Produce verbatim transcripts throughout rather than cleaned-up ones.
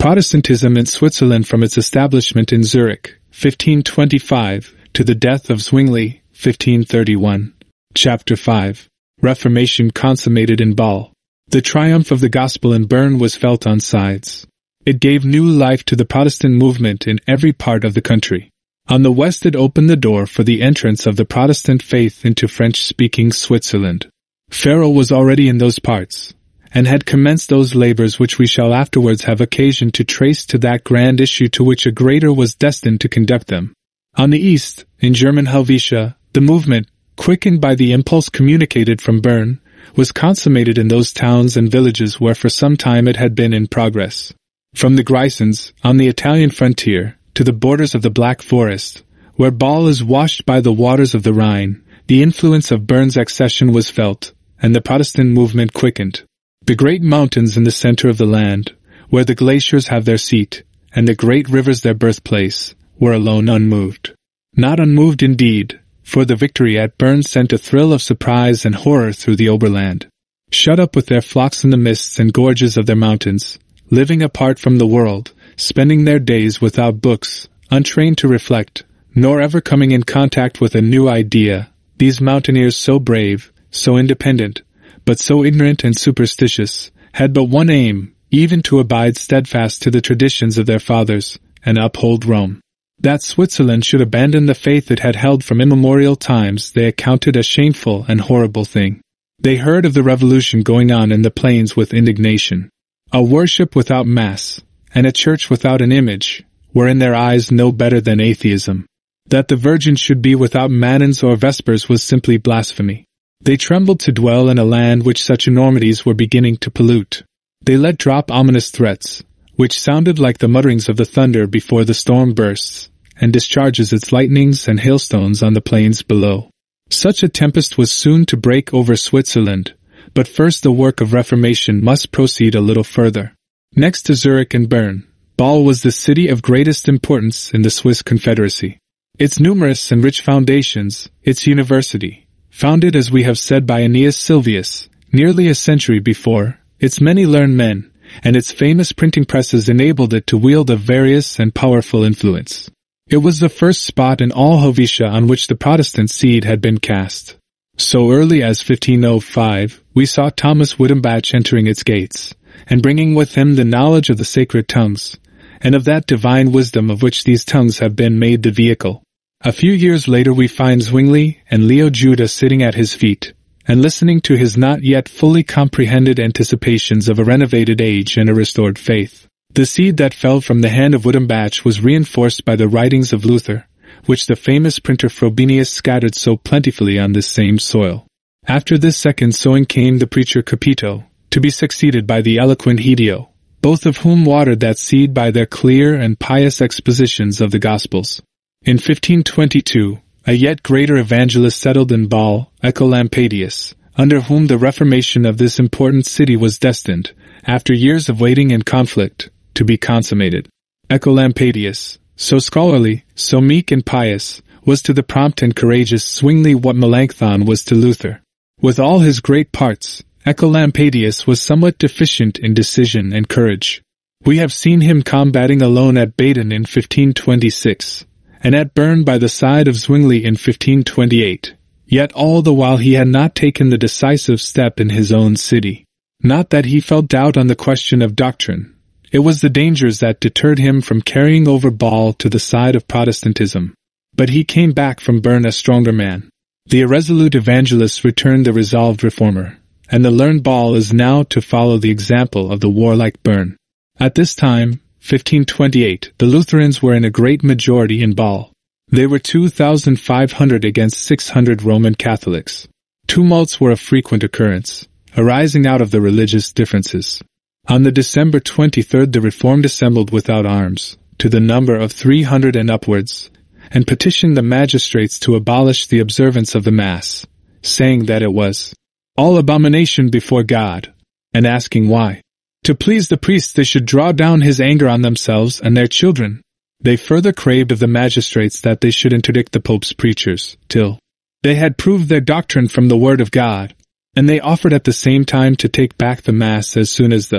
Protestantism in Switzerland from its establishment in Zurich, fifteen twenty-five, to the death of Zwingli, fifteen thirty-one. Chapter five. Reformation consummated in Bâle. The triumph of the gospel in Bern was felt on sides. It gave new life to the Protestant movement in every part of the country. On the west it opened the door for the entrance of the Protestant faith into French-speaking Switzerland. Farel was already in those parts, and had commenced those labors which we shall afterwards have occasion to trace to that grand issue to which a greater was destined to conduct them. On the east, in German Helvetia, the movement, quickened by the impulse communicated from Bern, was consummated in those towns and villages where for some time it had been in progress. From the Grisons, on the Italian frontier, to the borders of the Black Forest, where Bâle is washed by the waters of the Rhine, the influence of Bern's accession was felt, and the Protestant movement quickened. The great mountains in the center of the land, where the glaciers have their seat, and the great rivers their birthplace, were alone unmoved. Not unmoved indeed, for the victory at Bern sent a thrill of surprise and horror through the Oberland. Shut up with their flocks in the mists and gorges of their mountains, living apart from the world, spending their days without books, untrained to reflect, nor ever coming in contact with a new idea, these mountaineers so brave, so independent, but so ignorant and superstitious, had but one aim, even to abide steadfast to the traditions of their fathers, and uphold Rome. That Switzerland should abandon the faith it had held from immemorial times they accounted a shameful and horrible thing. They heard of the revolution going on in the plains with indignation. A worship without Mass, and a church without an image, were in their eyes no better than atheism. That the Virgin should be without matins or vespers was simply blasphemy. They trembled to dwell in a land which such enormities were beginning to pollute. They let drop ominous threats, which sounded like the mutterings of the thunder before the storm bursts, and discharges its lightnings and hailstones on the plains below. Such a tempest was soon to break over Switzerland, but first the work of reformation must proceed a little further. Next to Zurich and Bern, Bâle was the city of greatest importance in the Swiss Confederacy. Its numerous and rich foundations, its university, founded as we have said by Aeneas Sylvius, nearly a century before, its many learned men, and its famous printing presses enabled it to wield a various and powerful influence. It was the first spot in all Helvetia on which the Protestant seed had been cast. So early as fifteen oh five, we saw Thomas Wittenbach entering its gates, and bringing with him the knowledge of the sacred tongues, and of that divine wisdom of which these tongues have been made the vehicle. A few years later we find Zwingli and Leo Juda sitting at his feet, and listening to his not yet fully comprehended anticipations of a renovated age and a restored faith. The seed that fell from the hand of Wittenbach was reinforced by the writings of Luther, which the famous printer Frobenius scattered so plentifully on this same soil. After this second sowing came the preacher Capito, to be succeeded by the eloquent Hedio, both of whom watered that seed by their clear and pious expositions of the Gospels. In fifteen twenty-two, a yet greater evangelist settled in Bâle, Ecolampadius, under whom the reformation of this important city was destined, after years of waiting and conflict, to be consummated. Ecolampadius, so scholarly, so meek and pious, was to the prompt and courageous Zwingli what Melanchthon was to Luther. With all his great parts, Ecolampadius was somewhat deficient in decision and courage. We have seen him combating alone at Baden in fifteen twenty-six, and at Bern by the side of Zwingli in fifteen twenty-eight, yet all the while he had not taken the decisive step in his own city. Not that he felt doubt on the question of doctrine. It was the dangers that deterred him from carrying over Bâle to the side of Protestantism. But he came back from Bern a stronger man. The irresolute evangelist returned the resolved reformer, and the learned Bâle is now to follow the example of the warlike Bern. At this time, fifteen twenty-eight, the Lutherans were in a great majority in Bâle. They were two thousand five hundred against six hundred Roman Catholics. Tumults were of frequent occurrence, arising out of the religious differences. On the December twenty-third the Reformed assembled without arms, to the number of three hundred and upwards, and petitioned the magistrates to abolish the observance of the Mass, saying that it was all abomination before God, and asking why. To please the priests they should draw down his anger on themselves and their children. They further craved of the magistrates that they should interdict the Pope's preachers, till they had proved their doctrine from the Word of God, and they offered at the same time to take back the Mass as soon as the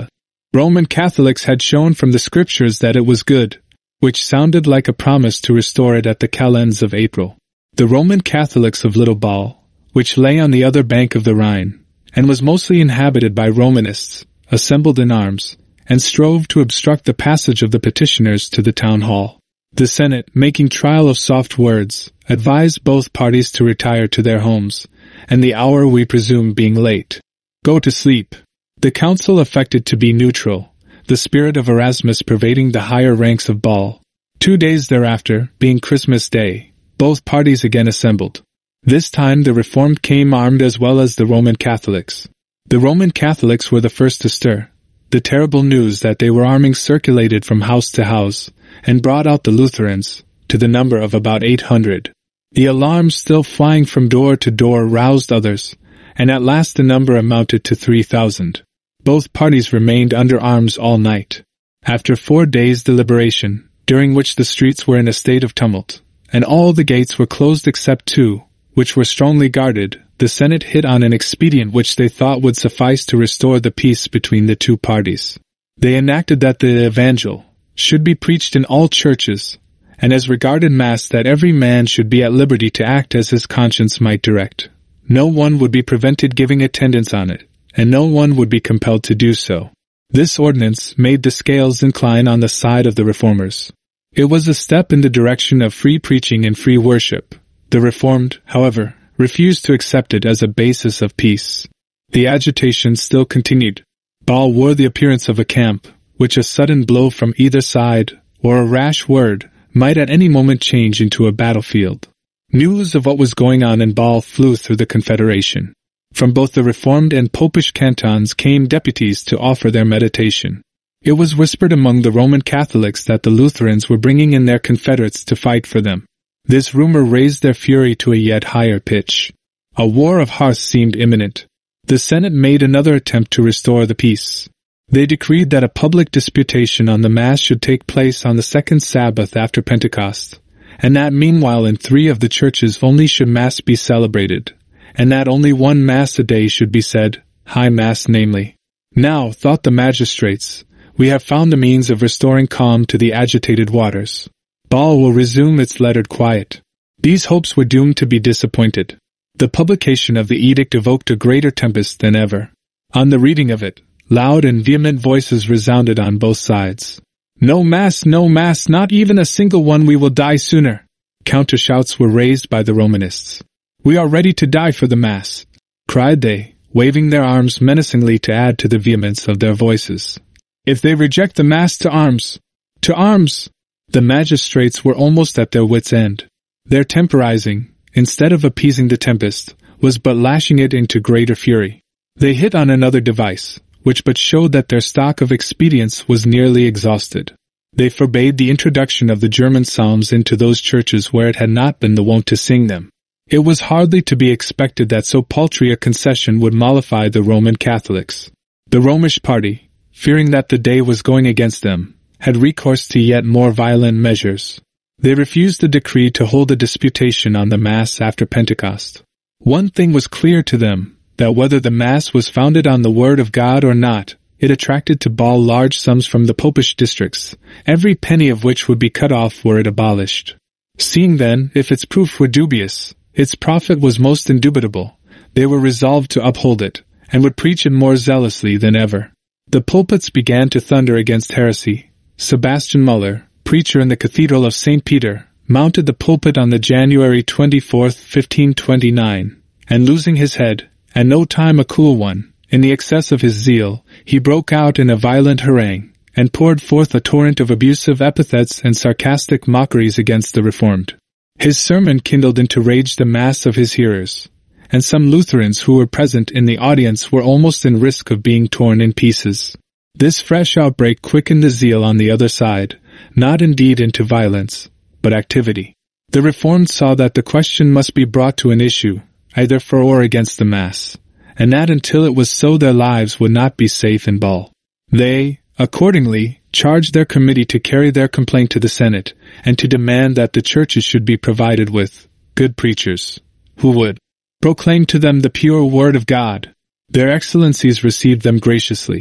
Roman Catholics had shown from the scriptures that it was good, which sounded like a promise to restore it at the calends of April. The Roman Catholics of Little Ball, which lay on the other bank of the Rhine, and was mostly inhabited by Romanists, assembled in arms, and strove to obstruct the passage of the petitioners to the town hall. The Senate, making trial of soft words, advised both parties to retire to their homes, and the hour we presume being late, go to sleep. The council affected to be neutral, the spirit of Erasmus pervading the higher ranks of Ball. Two days thereafter, being Christmas Day, both parties again assembled. This time the Reformed came armed as well as the Roman Catholics. The Roman Catholics were the first to stir. The terrible news that they were arming circulated from house to house, and brought out the Lutherans, to the number of about eight hundred. The alarm still flying from door to door roused others, and at last the number amounted to three thousand. Both parties remained under arms all night. After four days' deliberation, during which the streets were in a state of tumult, and all the gates were closed except two, which were strongly guarded, the Senate hit on an expedient which they thought would suffice to restore the peace between the two parties. They enacted that the Evangel should be preached in all churches, and as regarded Mass that every man should be at liberty to act as his conscience might direct. No one would be prevented giving attendance on it, and no one would be compelled to do so. This ordinance made the scales incline on the side of the Reformers. It was a step in the direction of free preaching and free worship. The Reformed, however, refused to accept it as a basis of peace. The agitation still continued. Ball wore the appearance of a camp, which a sudden blow from either side, or a rash word, might at any moment change into a battlefield. News of what was going on in Ball flew through the Confederation. From both the Reformed and Popish cantons came deputies to offer their mediation. It was whispered among the Roman Catholics that the Lutherans were bringing in their confederates to fight for them. This rumor raised their fury to a yet higher pitch. A war of hearths seemed imminent. The Senate made another attempt to restore the peace. They decreed that a public disputation on the Mass should take place on the second Sabbath after Pentecost, and that meanwhile in three of the churches only should Mass be celebrated, and that only one Mass a day should be said, High Mass namely. Now, thought the magistrates, we have found the means of restoring calm to the agitated waters. Ball will resume its lettered quiet. These hopes were doomed to be disappointed. The publication of the edict evoked a greater tempest than ever. On the reading of it, loud and vehement voices resounded on both sides. No Mass, no Mass, not even a single one, we will die sooner. Counter-shouts were raised by the Romanists. We are ready to die for the Mass, cried they, waving their arms menacingly to add to the vehemence of their voices. If they reject the Mass, to arms! To arms! The magistrates were almost at their wits' end. Their temporizing, instead of appeasing the tempest, was but lashing it into greater fury. They hit on another device, which but showed that their stock of expedients was nearly exhausted. They forbade the introduction of the German psalms into those churches where it had not been the wont to sing them. It was hardly to be expected that so paltry a concession would mollify the Roman Catholics. The Romish party, fearing that the day was going against them, had recourse to yet more violent measures. They refused the decree to hold a disputation on the Mass after Pentecost. One thing was clear to them, that whether the Mass was founded on the Word of God or not, it attracted to Ball large sums from the Popish districts, every penny of which would be cut off were it abolished. Seeing then, if its proof were dubious, its profit was most indubitable, they were resolved to uphold it, and would preach it more zealously than ever. The pulpits began to thunder against heresy. Sebastian Müller, preacher in the Cathedral of Saint Peter, mounted the pulpit on the January twenty-fourth, fifteen twenty-nine, and losing his head, and no time a cool one, in the excess of his zeal, he broke out in a violent harangue, and poured forth a torrent of abusive epithets and sarcastic mockeries against the Reformed. His sermon kindled into rage the mass of his hearers, and some Lutherans who were present in the audience were almost in risk of being torn in pieces. This fresh outbreak quickened the zeal on the other side, not indeed into violence, but activity. The Reformed saw that the question must be brought to an issue, either for or against the Mass, and that until it was so their lives would not be safe in Ball. They, accordingly, charged their committee to carry their complaint to the Senate, and to demand that the churches should be provided with good preachers, who would proclaim to them the pure Word of God. Their Excellencies received them graciously,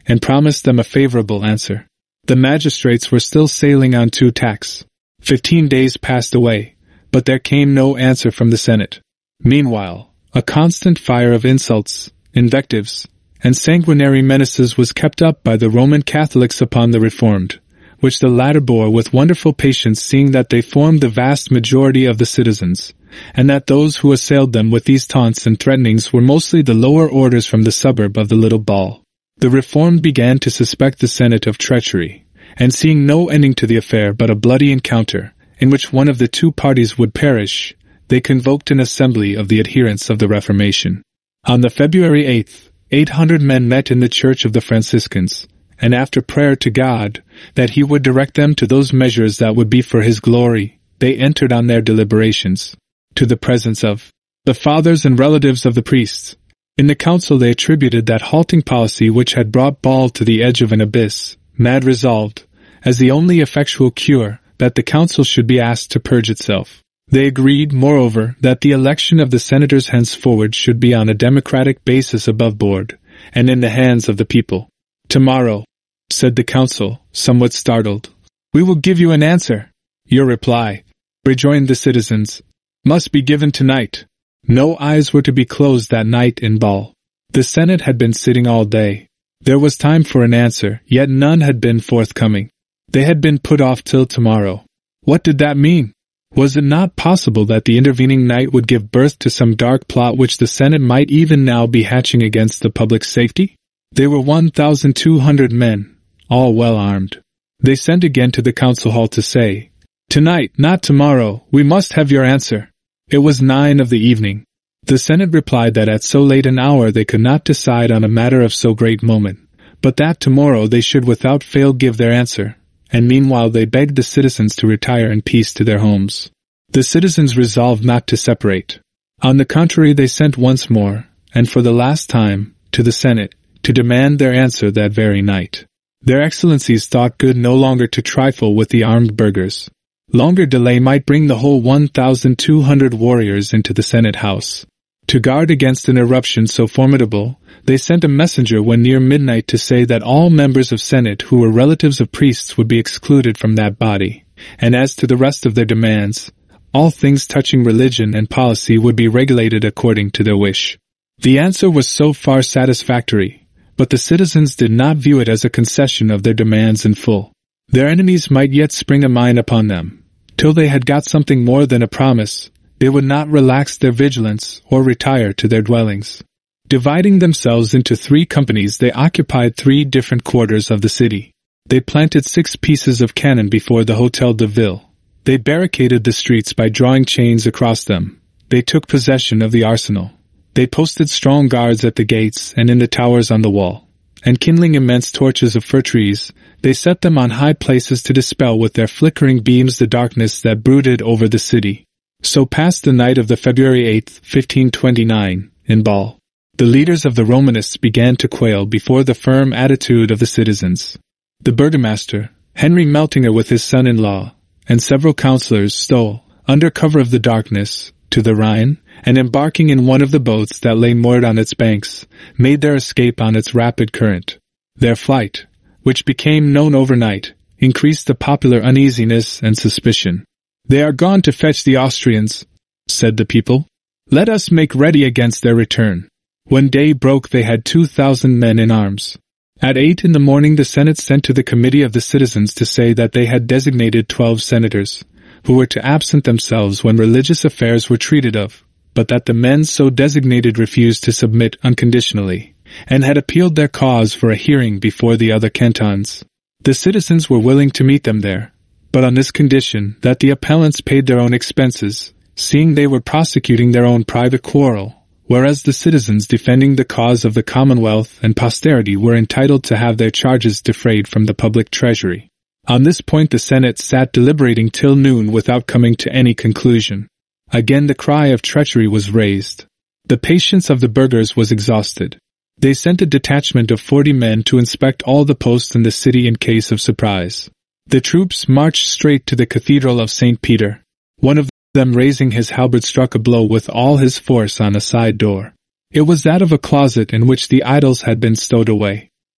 and promised them a favorable answer. The magistrates were still sailing on two tacks. Fifteen days passed away, but there came no answer from the Senate. Meanwhile, a constant fire of insults, invectives, and sanguinary menaces was kept up by the Roman Catholics upon the Reformed, which the latter bore with wonderful patience, seeing that they formed the vast majority of the citizens, and that those who assailed them with these taunts and threatenings were mostly the lower orders from the suburb of the Little Ball. The Reformed began to suspect the Senate of treachery, and seeing no ending to the affair but a bloody encounter, in which one of the two parties would perish, they convoked an assembly of the adherents of the Reformation. On the February eighth, eight hundred men met in the Church of the Franciscans, and after prayer to God, that he would direct them to those measures that would be for his glory, they entered on their deliberations, to the presence of the fathers and relatives of the priests. In the council they attributed that halting policy which had brought Ball to the edge of an abyss, mad resolved, as the only effectual cure, that the council should be asked to purge itself. They agreed, moreover, that the election of the senators henceforward should be on a democratic basis above board, and in the hands of the people. "Tomorrow," said the council, somewhat startled, "we will give you an answer." "Your reply," rejoined the citizens, "must be given tonight." No eyes were to be closed that night in Ball. The Senate had been sitting all day. There was time for an answer, yet none had been forthcoming. They had been put off till tomorrow. What did that mean? Was it not possible that the intervening night would give birth to some dark plot which the Senate might even now be hatching against the public safety? They were one thousand two hundred men, all well armed. They sent again to the council hall to say, "Tonight, not tomorrow, we must have your answer." It was nine of the evening. The Senate replied that at so late an hour they could not decide on a matter of so great moment, but that tomorrow they should without fail give their answer, and meanwhile they begged the citizens to retire in peace to their homes. The citizens resolved not to separate. On the contrary, they sent once more, and for the last time, to the Senate, to demand their answer that very night. Their excellencies thought good no longer to trifle with the armed burghers. Longer delay might bring the whole one thousand two hundred warriors into the Senate house. To guard against an eruption so formidable, they sent a messenger when near midnight to say that all members of Senate who were relatives of priests would be excluded from that body, and as to the rest of their demands, all things touching religion and policy would be regulated according to their wish. The answer was so far satisfactory, but the citizens did not view it as a concession of their demands in full. Their enemies might yet spring a mine upon them. Till they had got something more than a promise, they would not relax their vigilance or retire to their dwellings. Dividing themselves into three companies, they occupied three different quarters of the city. They planted six pieces of cannon before the Hôtel de Ville. They barricaded the streets by drawing chains across them. They took possession of the arsenal. They posted strong guards at the gates and in the towers on the wall, and kindling immense torches of fir trees, they set them on high places to dispel with their flickering beams the darkness that brooded over the city. So passed the night of the February eighth, fifteen twenty-nine, in Ball. The leaders of the Romanists began to quail before the firm attitude of the citizens. The burgomaster, Henry Meltinger, with his son-in-law, and several councillors stole, under cover of the darkness, to the Rhine, and embarking in one of the boats that lay moored on its banks, made their escape on its rapid current. Their flight, which became known overnight, increased the popular uneasiness and suspicion. "They are gone to fetch the Austrians," said the people. "Let us make ready against their return." When day broke they had two thousand men in arms. At eight in the morning the Senate sent to the Committee of the Citizens to say that they had designated twelve senators, who were to absent themselves when religious affairs were treated of, but that the men so designated refused to submit unconditionally, and had appealed their cause for a hearing before the other cantons. The citizens were willing to meet them there, but on this condition that the appellants paid their own expenses, seeing they were prosecuting their own private quarrel, whereas the citizens defending the cause of the Commonwealth and posterity were entitled to have their charges defrayed from the public treasury. On this point the Senate sat deliberating till noon without coming to any conclusion. Again the cry of treachery was raised. The patience of the burghers was exhausted. They sent a detachment of forty men to inspect all the posts in the city in case of surprise. The troops marched straight to the Cathedral of Saint Peter. One of them, raising his halberd, struck a blow with all his force on a side door. It was that of a closet in which the idols had been stowed away.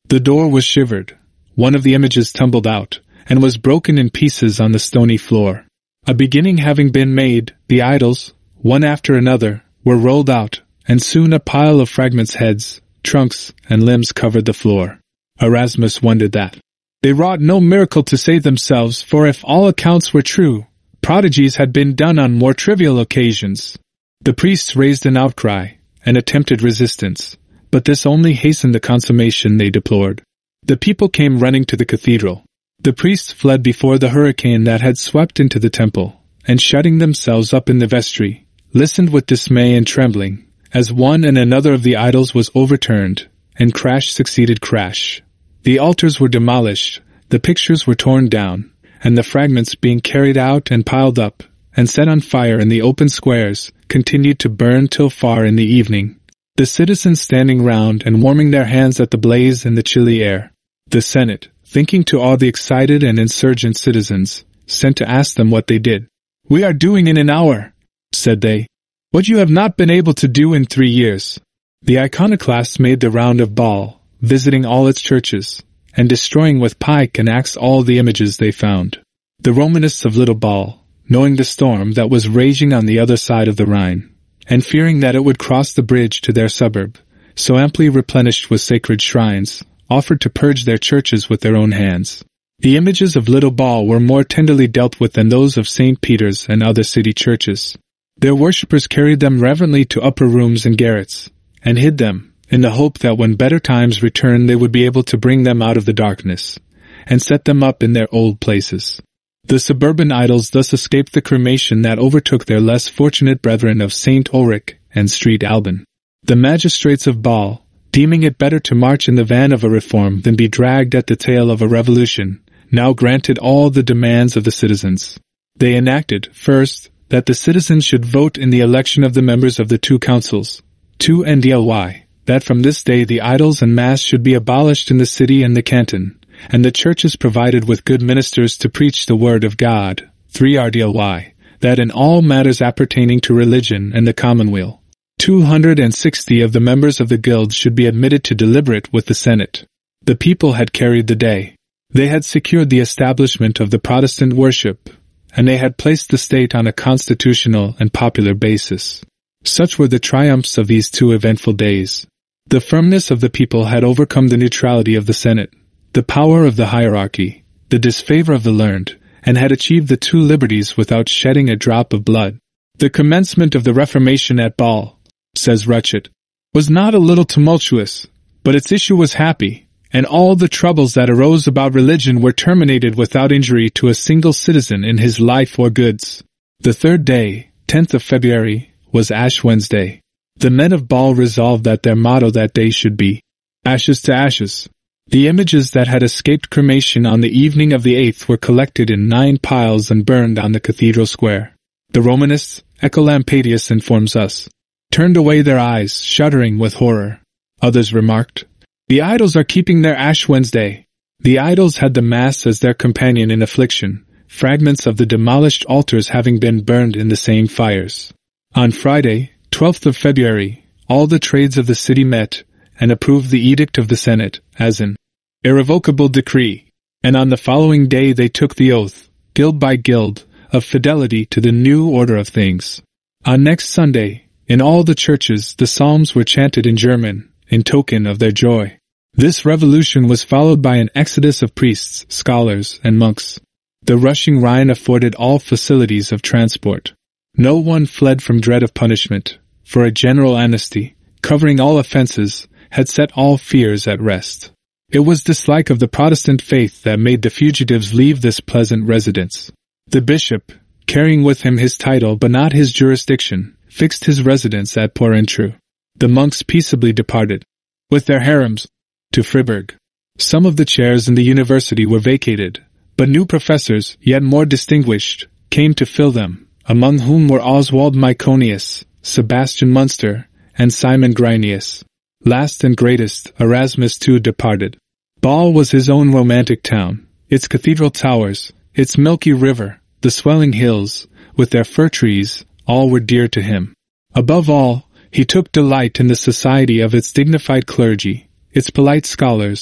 The door was shivered. One of the images tumbled out, and was broken in pieces on the stony floor. A beginning having been made, the idols, one after another, were rolled out, and soon a pile of fragments, heads, trunks, and limbs covered the floor. Erasmus wondered that they wrought no miracle to save themselves, for if all accounts were true, prodigies had been done on more trivial occasions. The priests raised an outcry, and attempted resistance, but this only hastened the consummation they deplored. The people came running to the cathedral. The priests fled before the hurricane that had swept into the temple, and shutting themselves up in the vestry, listened with dismay and trembling, as one and another of the idols was overturned, and crash succeeded crash. The altars were demolished, the pictures were torn down, and the fragments being carried out and piled up, and set on fire in the open squares, continued to burn till far in the evening. The citizens standing round and warming their hands at the blaze in the chilly air. The Senate, thinking to awe the excited and insurgent citizens, sent to ask them what they did. "We are doing in an hour," said they, "what you have not been able to do in three years." The iconoclasts made the round of Baal, visiting all its churches, and destroying with pike and axe all the images they found. The Romanists of Little Baal, knowing the storm that was raging on the other side of the Rhine, and fearing that it would cross the bridge to their suburb, so amply replenished with sacred shrines, offered to purge their churches with their own hands. The images of Little Baal were more tenderly dealt with than those of Saint Peter's and other city churches. Their worshippers carried them reverently to upper rooms and garrets, and hid them, in the hope that when better times returned they would be able to bring them out of the darkness, and set them up in their old places. The suburban idols thus escaped the cremation that overtook their less fortunate brethren of Saint Ulrich and Street Alban. The magistrates of Baal, deeming it better to march in the van of a reform than be dragged at the tail of a revolution, now granted all the demands of the citizens. They enacted, first, that the citizens should vote in the election of the members of the two councils, two N D L Y, that from this day the idols and mass should be abolished in the city and the canton, and the churches provided with good ministers to preach the word of God, three R D L Y, that in all matters appertaining to religion and the commonweal, two hundred sixty of the members of the guild should be admitted to deliberate with the Senate. The people had carried the day. They had secured the establishment of the Protestant worship, and they had placed the state on a constitutional and popular basis. Such were the triumphs of these two eventful days. The firmness of the people had overcome the neutrality of the Senate, the power of the hierarchy, the disfavor of the learned, and had achieved the two liberties without shedding a drop of blood. The commencement of the Reformation at Baal, says Rutschett, was not a little tumultuous, but its issue was happy, and all the troubles that arose about religion were terminated without injury to a single citizen in his life or goods. The third day, tenth of February, was Ash Wednesday. The men of Baal resolved that their motto that day should be, "Ashes to ashes." The images that had escaped cremation on the evening of the eighth were collected in nine piles and burned on the cathedral square. The Romanists, Ecolampadius informs us, turned away their eyes, shuddering with horror. Others remarked, "The idols are keeping their Ash Wednesday." The idols had the Mass as their companion in affliction, fragments of the demolished altars having been burned in the same fires. On Friday, twelfth of February, all the trades of the city met, and approved the edict of the Senate, as an irrevocable decree, and on the following day they took the oath, guild by guild, of fidelity to the new order of things. On next Sunday, in all the churches the psalms were chanted in German, in token of their joy. This revolution was followed by an exodus of priests, scholars, and monks. The rushing Rhine afforded all facilities of transport. No one fled from dread of punishment, for a general amnesty, covering all offenses, had set all fears at rest. It was dislike of the Protestant faith that made the fugitives leave this pleasant residence. The bishop, carrying with him his title but not his jurisdiction, fixed his residence at Porrentru. The monks peaceably departed, with their harems, to Fribourg. Some of the chairs in the university were vacated, but new professors, yet more distinguished, came to fill them, among whom were Oswald Myconius, Sebastian Munster, and Simon Grinius. Last and greatest, Erasmus too departed. Baal was his own romantic town, its cathedral towers, its milky river, the swelling hills, with their fir trees, all were dear to him. Above all, he took delight in the society of its dignified clergy, its polite scholars,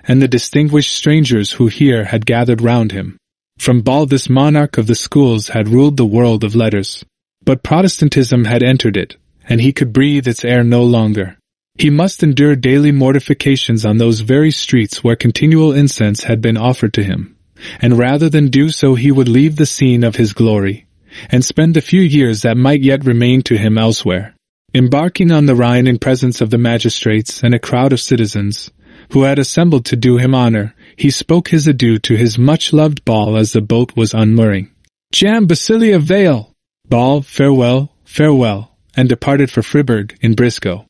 and the distinguished strangers who here had gathered round him. From Ball this monarch of the schools had ruled the world of letters. But Protestantism had entered it, and he could breathe its air no longer. He must endure daily mortifications on those very streets where continual incense had been offered to him, and rather than do so he would leave the scene of his glory, and spend the few years that might yet remain to him elsewhere. Embarking on the Rhine in presence of the magistrates and a crowd of citizens, who had assembled to do him honor, he spoke his adieu to his much-loved Ball as the boat was unmooring. Jam Basilia Vale! Ball, farewell, farewell, and departed for Fribourg in Briscoe.